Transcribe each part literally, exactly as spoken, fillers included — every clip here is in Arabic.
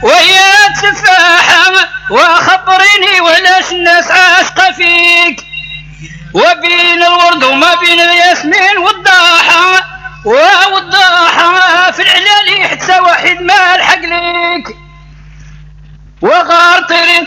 ويا تفاحة وخبريني ولاش الناس عاشقة فيك وبين الورد وما بين الياسمين والضاحة والضاحة في العلالي حتى واحد ما الحق ليك وغار طريق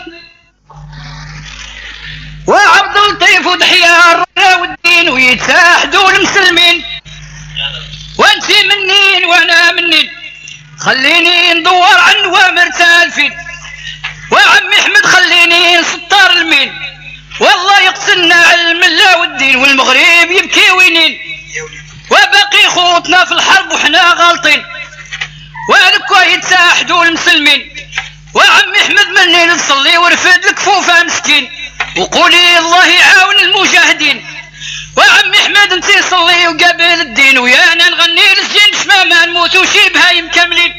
وعبد اللطيف ودحيار والدين ويتساحدوا المسلمين وانت منين وانا منين خليني ندور عن وامر تالفين وعمي احمد خليني نسطر المين والله يقتلنا على المله والدين والمغرب يبكي وينين وباقي خوتنا في الحرب وحنا غالطين والكوا يتساحدوا المسلمين وعمي احمد منين نصلي ورفد الكفوفه مسكين وقولي الله يعاون المجاهدين وعمي احمد انتي صلي وقابل الدين ويانا نغني للجن شما ما نموتو شي بهايم كاملين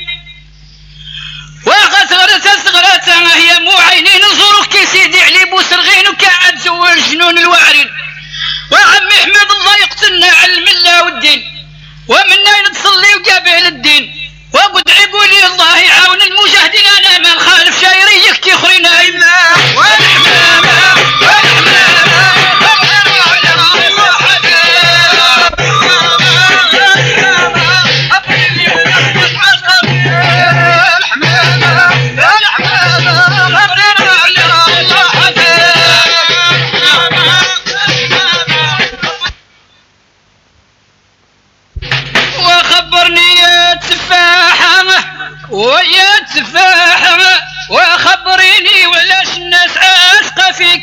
وغزغرة صغرة هي مو عينين نزوروك كي سيدي علي بوسرغين وكاعد زول جنون الوعرين وعمي احمد الله يقتلنا على المله والدين ومنا نتصلي وقابل الدين وقدعي قولي الله يعاون المجاهدين انا ما نخالف شايري يكتي خرينا ايما والحمامه والحمامه ويا تفاحة وخبريني ولاش الناس عاشقة فيك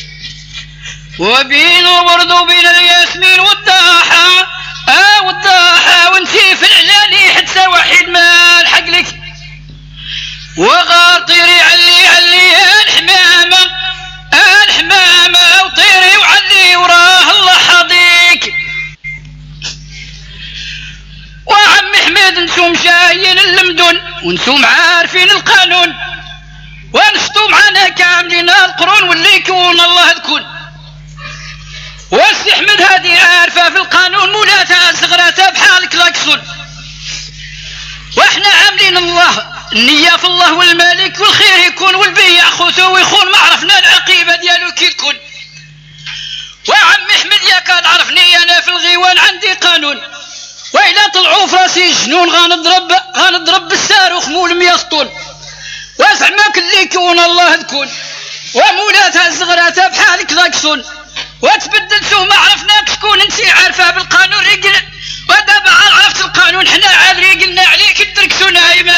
وبين الورد وبين الياسمين والضاحة اه والضاحة وانتي في العلالي حتى واحد ما الحق لك وغاطيري علي علي الحمامة الحمامة وطيري وعلي وراه الله حاضيك وعمي حميد انتم جايين اللمدن وانتم عارفين القانون ونشطوا معنا كاملين القرون واللي يكون الله يكون والسي حمد هادي عارفه في القانون مولاتها صغراتها بحال كلاكسون واحنا عاملين الله النية في الله والمالك والخير يكون والبيع خوتو ويخون ما عرفنا العقيبة ديالو كي تكون وعمي حمد يا كاد عرفني انا في الغيوان عندي قانون وإلا طلعوا فراسي جنون غنضرب غنضرب بالصاروخ مول مية طول وزعما كلي يكون الله تكون ومولاتها صغراتها بحال كلاكسون وتبدلتو ما عرفناك شكون انتي عارفه بالقانون رجل ودابا عرفت القانون حنا عاد رجلنا عليك الدركسو نايمه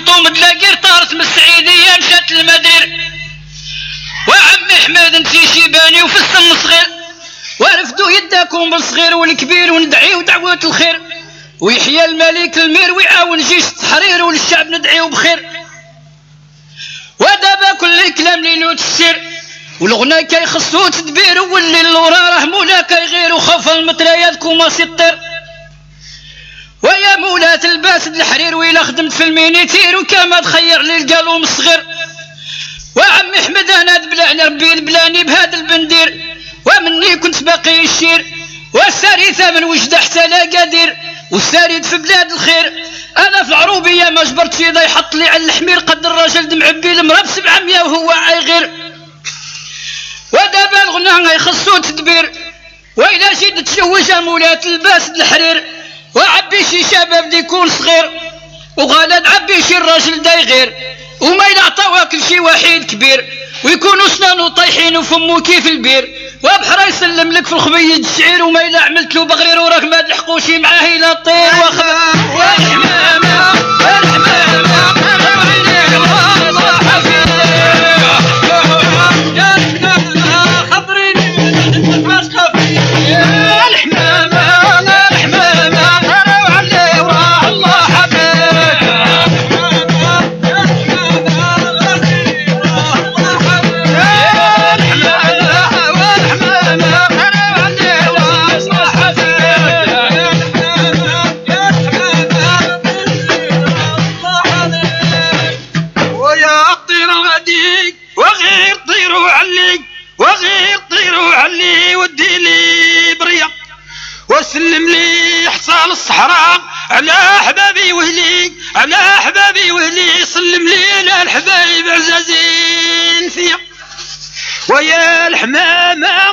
الخرطوم تلاقي طارت من السعيدية مشات المدرير. وعمي حماد انتي شيباني وفي السن صغير، ورفدوا يداكم بالصغير والكبير وندعيو دعوة الخير، ويحيى الملك المير ويعاون جيش التحرير وللشعب ندعيو بخير. ودابا كل كلام ليلو تسير والغنى كيخصو تدبير، واللي اللورا راه مولا كيغير وخاف المطريات كوماسي الطير. ويا مولاة الباسد الحرير ويلا خدمت في المينيتير وكما تخير لي القالوم الصغير. وعمي حمد انا دبلعني ربي دبلاني بهذا البندير، ومني كنت باقي الشير والساري ثمن وجد حتى لا قادر والسارد في بلاد الخير. انا في العروبيه ما جبرت في ذا يحط لي على الحمير قد الرجل دمعبي المرا بسبعمية وهو عايغير. ودابا الغنى يخصو تدبير، وإلا جيت تشوج مولاة الباسد الحرير وعبي شي شباب ديكون صغير، وغالا عبي شي الراجل دايغير وما إلا عطاوها كل شي وحيد كبير، ويكونوا سنانو طايحين وفمو كيف البير، وبحرا يسلم لك في الخبية الشعير، وما إلا عملت له بغرير وراك ما تلحقوش معاه إلا طير وخبر. والحمامة والحمامة وسلم لي حصال الصحراء على احبابي وهلي على احبابي وهلي، سلم لي للحبايب عزازين فيا. ويا الحمامه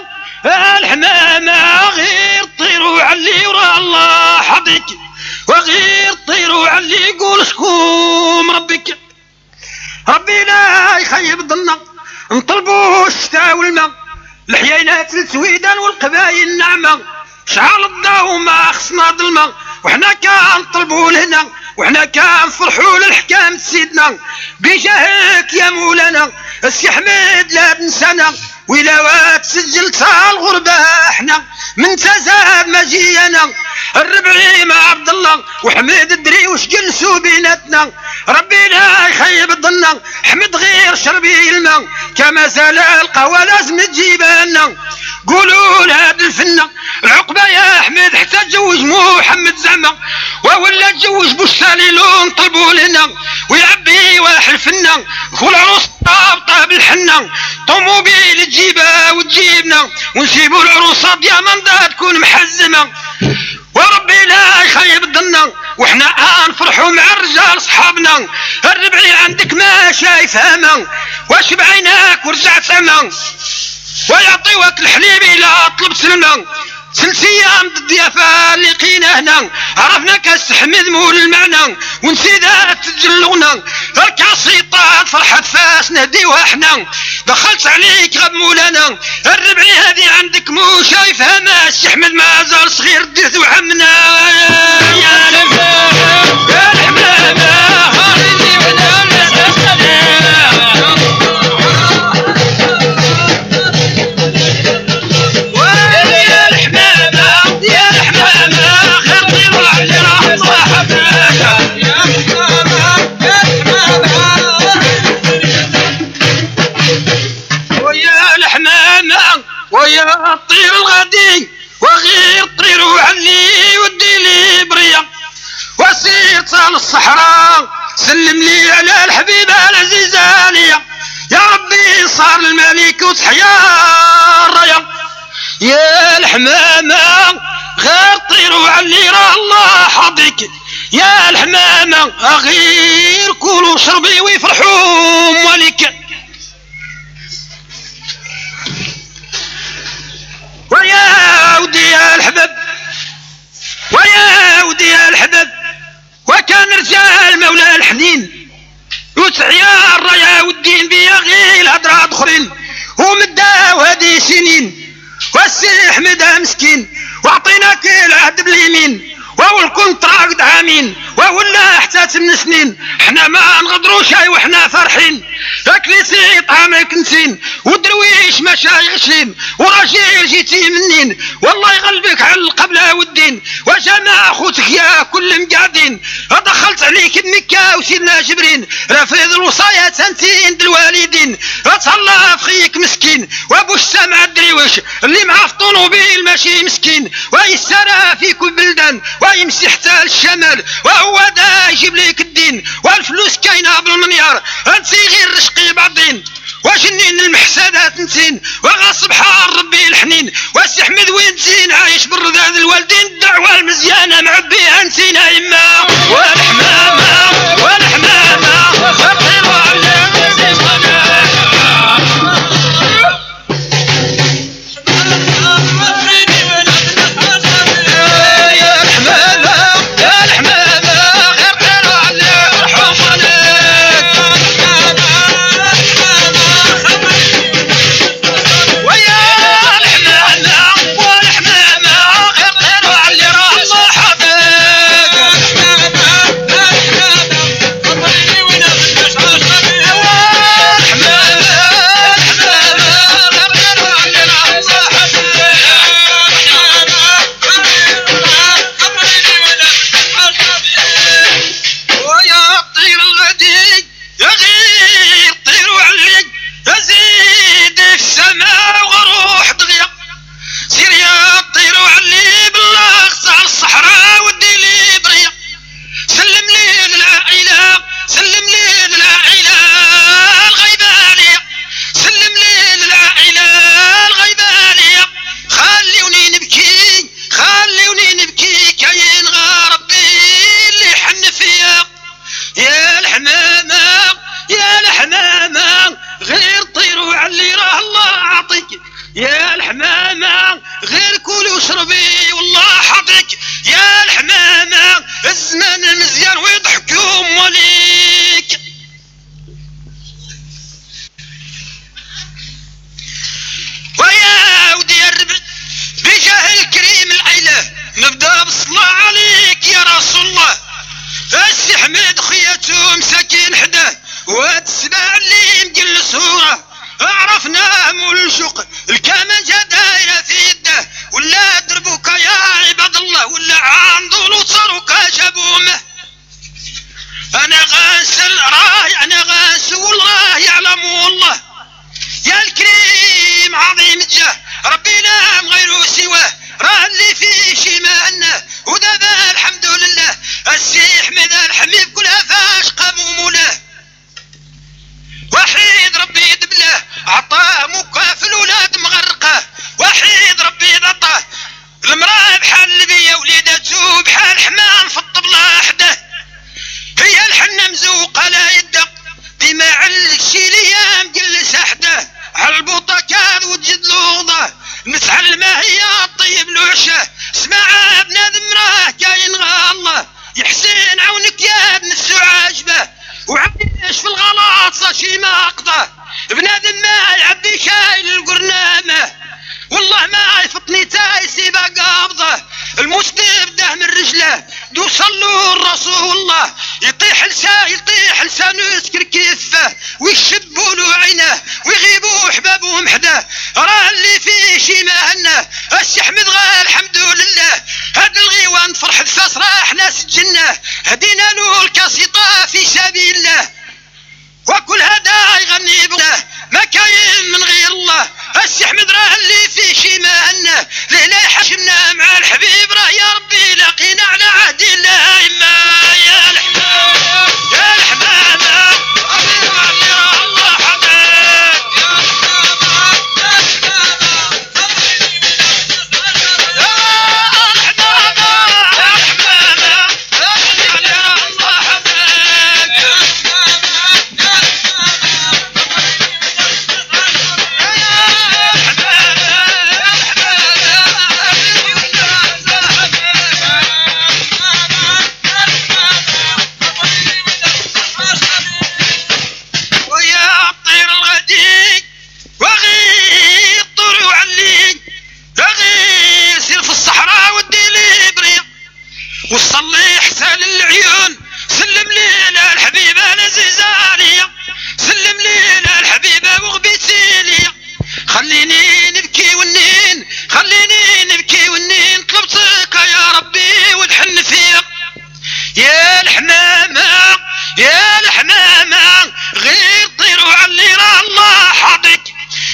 الحمامه غير طيروا علي ورا الله حظك، وغير طيروا علي قول شكون ربك. ربي لا يخيب ظننا نطلبوا الشتاء والماء، الحيينات السويدان والقبايل النعمه، شعال الضوء ما خصنا ظلمه، وحنا كنطلبوا لهنا وحنا كنفرحوا للحكام سيدنا بجاهك يا مولانا السي حميد لا تنسانا. وإلا وات سجلت الغربة احنا من تزاد مجينا، الربعي مع عبد الله وحميد الدري وش جلسوا بيناتنا. ربي لا يخيب الظن حمد غير شربي الماء، كما زال القهوة لازم تجيبها لنا. قولوا لهاد الفنة العقبة يا حميد حتى تجوز محمد زعما، وولا تجوز بوشاليلون طلبوا لنا، ويعبي واحلفنا والعروس طابطة بالحنة، طوموبيل تجيبها وتجيبنا، ونسيبوا العروسة دياماندا تكون محزمة. وربي لا يخيب الظن وحنا نفرحوا مع الرجال صحابنا، الربعي عندك ما شايف هما واش بعيناك ورجعت سما، ويعطيوك الحليب إلا طلبت لنا ثلاث ايام ضد الضيافه اللي لقينا هنا، عرفنا كاس حميد مول المعنى ونسينا تجلونا الكاسيطات فرحة فاس نهديوها احنا. دخلت عليك غب مولانا الربعي هذه عندك مو شايفها ماشي حمد ما زال صغير ديت وعمنا يا لفا يا الحمامة هاريني ولا ويا الطير الغادي وغير طيروا عني ودي لي بريا، وسير طال الصحراء سلم لي على الحبيبة العزيزة ليا. يا ربي صار الملك وتحيا الرايا، يا الحمامة غير طيروا عني راه الله حظك، يا الحمامة غير كلوا شربي ويفرحوا مالك. ويا ودي يا الحبب ويا ودي يا الحبب وكان رجال مولى الحنين وتحيا الرايا والدين بيا غير الهضرات اخرين ومداو هذه سنين، والسي حمد مسكين وعطيناك العهد باليمين وهو كنت راقد عامين ولا حتى ثمان سنين حنا ما نغدروا شاي وحنا فرحين اكليسي طعامك نسين والدرويش مشايخين وراجل جيتي منين والله يغلبك على القبله والدين وجماعة خوتك يا كل مقعدين دخلت عليك بمكة وسيدنا جبرين رافض الوصايا تنتين الوالدين تهلا في خيك مسكين وابو السامع الدريوش اللي معاه في طوموبيل ماشي مسكين ويسرى في كل بلدان ويمشي حتى للشمال وهو دا يجيب لك الدين والفلوس كاينه بالمليار انت غير رشقي بعضين وجنين المحسادات نسين وغصب حال ربي الحنين وسي احمد وين تزين عايش بالرذاذ الوالدين الدعوه المزيانه معبيها نسينا يما والحمامه والحمامه خطيروا على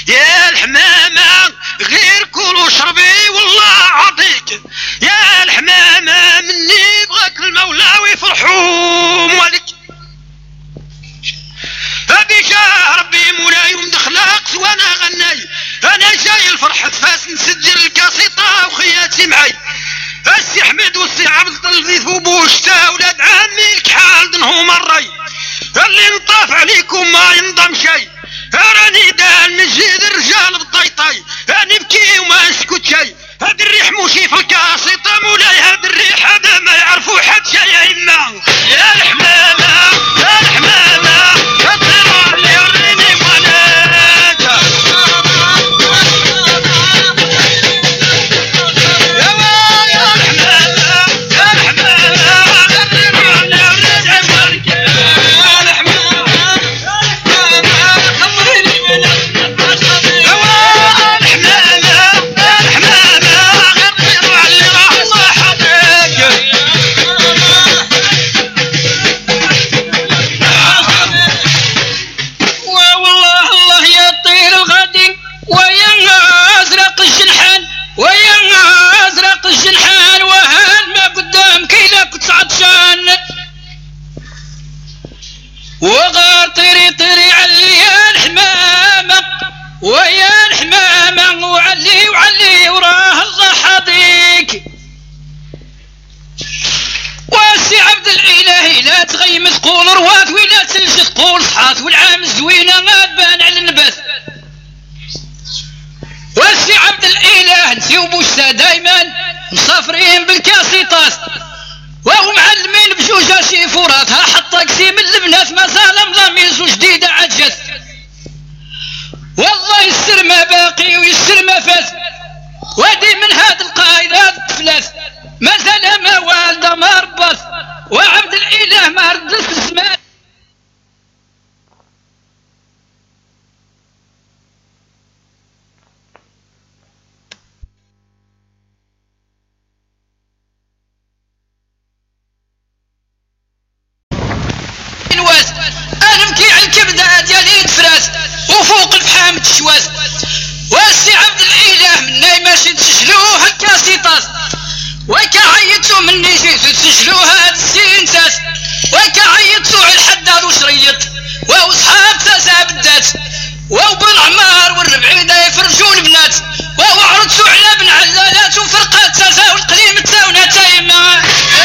يا الحمامة غير كل وشربي والله عطيك يا الحمامة مني بغاك المولى ويفرحوا مالك أبي جاه ربي مولاي ومدخلاق وانا غناي انا جاي الفرحة فاس نسجل الكاسيطة وخياتي معاي السي حميد والسي عبد اللطيف وبوشتا ولاد عمي الكحال دنهم الري اللي نطاف عليكم ما ينضم شي راني دان من جيد الرجال بالطيطاي راني بكي وما نسكت شي هاد الريح موشي في الكاسيطة مولاي هاد الريح هذا ما يعرفوا حد شي يا إما يا الحمامة يا الحمامة كثروا اللي يريني وناجا يا الحمامة يا الحمامة كثروا اللي يريني وناجا يا الحمامة وغار طيري طيري علي يا الحمامة ويا الحمامة وعلي وعلي وراه الله حاضيك واسي عبد الإلهي لا تغيمس قول رواث ولا تلجس قول صحات والعام زوينة ما تبان على النبات واسي عبد الإله نسي وبوشتا دايما مسافرين بالكاسيطات وهو معلمين بجوجة شي فراتها حط قسيم البنات ما زال مضاميز وجديدة عجز والله يسر ما باقي ويسر ما فات وادي من هاد القايد هاد الفلاس ما زال ما والده ما ربط وعبد الإله ما ردت الزمان وفوق الفحام تشواس واسي عبد الإله مني ماشي تسجلوها الكاسيطات وكا عيطتو مني جيتو تسجلوها هاد السينتات وكا عيطتو على الحداد وشريط وهو صحاب تاسع بدات وهو بالعمار والربعيدة يفرجوا البنات وهو عرضتو على بن علالات وفرقات تاسع والقديم تاونا تايمة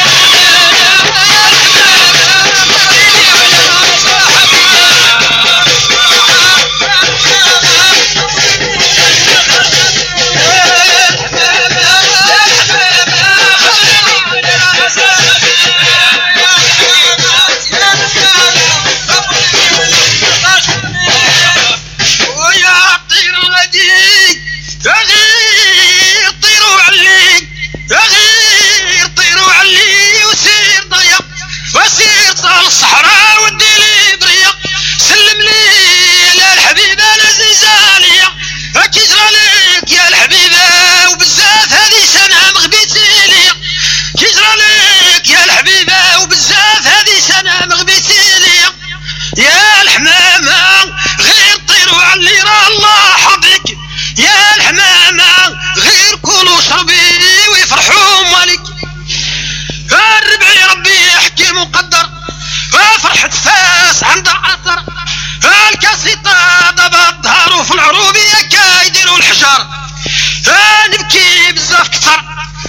الصحراء وديلي بريق سلم لي يا الحبيبة لزنزانية كيجرى لك يا الحبيبة وبزاف هذه سنة مغبيتي لي كيجرى لك يا الحبيبة وبزاف هذه سنة مغبيتي لي يا الحمامة غير طيروا علي راه الله حظك يا الحمامة غير كلوا شربي ويفرحوا مالك الربعي ربي يحكي مقدر فرحة فاس عند عطر الكاسيطة ضبط ظهروا في العروبية كايديروا الحجار نبكي بزاف كثر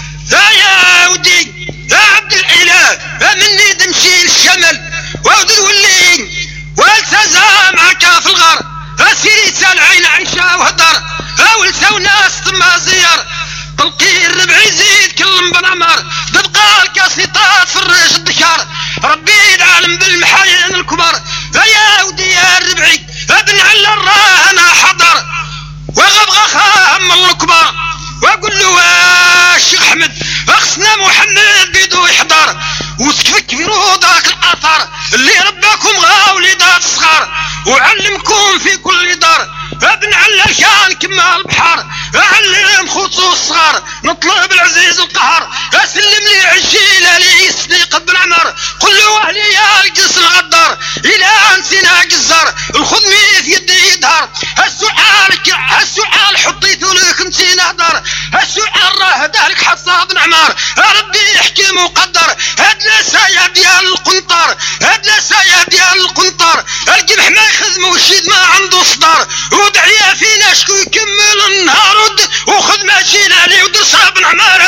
يا ودي يا عبد الإله مني دمشي للشمل وعود الولين والتزام معك في الغار سيريتا العين عيشة وهدر ولسا وناس ثم زيار طلقي الربع يزيد كل بنعمار تبقى الكاسيطات فرش الدكار ربي العالم بالمحاين الكبار يا ودي يا الربعي ابن على الراه انا حضر وغبغى خام الكبار واقول له الشيخ احمد اخصنا محمد بيدو يحضر وسكفك في روضك الاثار اللي رباكم غا وليدات صغار وعلمكم في كل دار ابن على كان كما البحر اعلم خصوص الصغار نطلب العزيز القهر اسلم لي عجيله لي يصديق بن عمر قل له اهلي يا القس الغدار الى انسنا جزار الخدمي في يدي يدهر السؤال النار ربي يحكم وقدر هاد السايا ديال القنطر هاد السايا ديال القنطر القمح ما يخدم والشيد ما عنده صدر ودعيا فينا شكون يكمل النهار وخذ ما جينا لي ودر صاب نعمار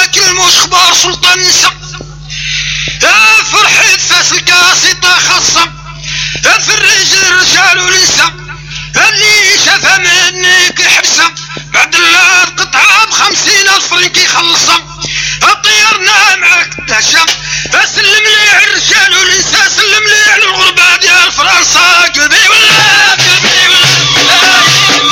واكل مش خبار سلطان نسا يا فرحة فاس الكاسطة خاصة في الرجل رجال ونسا اللي شافها منك يحبسها بعد اللات قطعة بخمسين ألف فرنك يخلصها طيرنا معاك الدهشة سلم لي على الرجال والنساء سلم لي على الغربة ديال فرنسا قلبي ولا قلبي ولا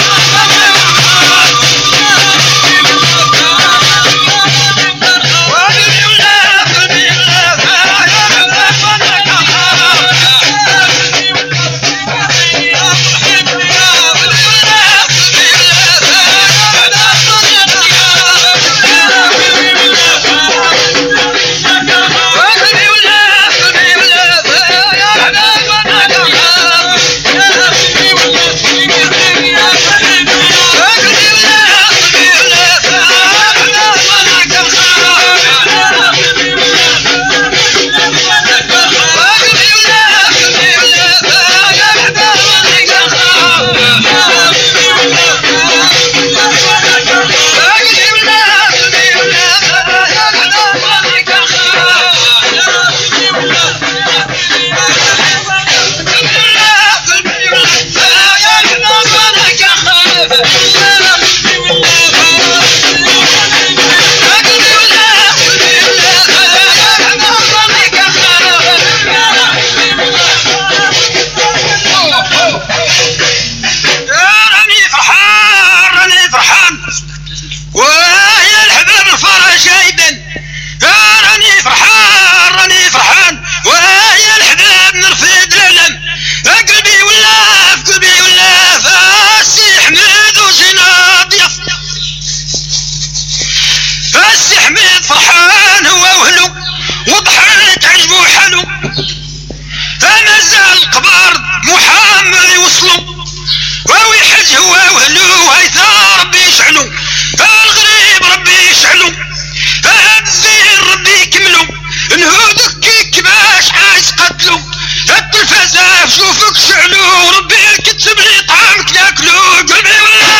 شوفك شعلو ربي كتب لي طعامك ناكلو قلبي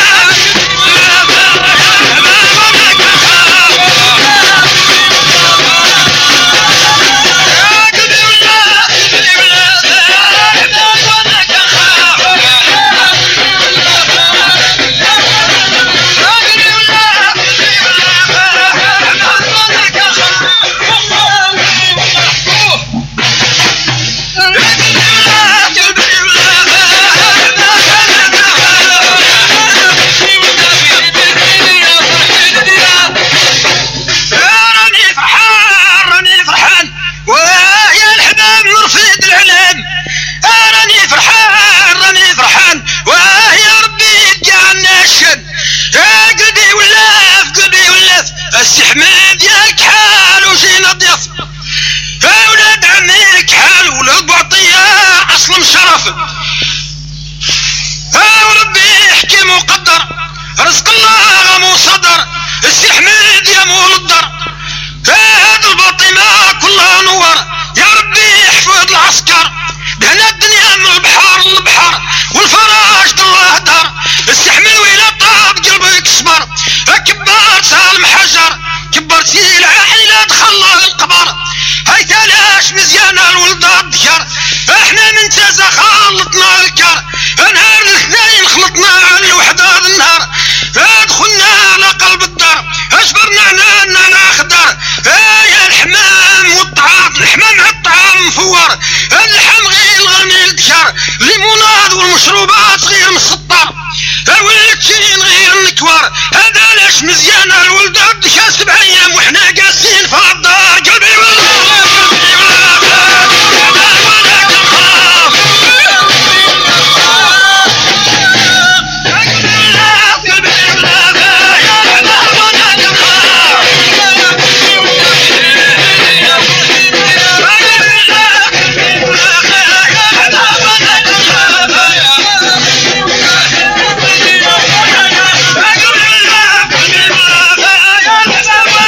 حميد ياك حال وجينا ضياف اولاد عميك حال ولاد بعطيه اصل مشرف وربي يحكي مقدر رزق الله مصدر السي حميد يا مول الدار هذا الباطي ما كله نور يا ربي يحفظ العسكر دهنا الدنيا من البحر للبحر والفراش الله دار السي حميد ويلا طاب قلبك صبر كبار سالم حجر كبرتي العائلة دخلنا القبر هاي تلاش مزيانة الولدات ديار احنا من تازا خلطنا الكار نهار الاثنين خلطنا على الوحدة النهار دخلنا على قلب الدار اجبرنا عنانا ناخدر يا الحمام والطعام الحمام على الطعام مفور اللحم غير الغرميل ديار الليموناد والمشروبات غير مسطر والكين غير النكوار هذا لاش مزيانة الولدات ديال سبع ايام وحنا قاسين في الدار قلبي والله Bye.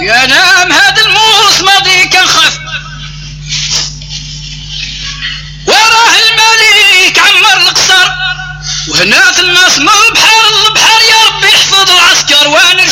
يا نام هذا الموس ماضي كان خف وراه الملك عمر القصر وهناك الناس من البحر البحر يا ربي يحفظ العسكر وانا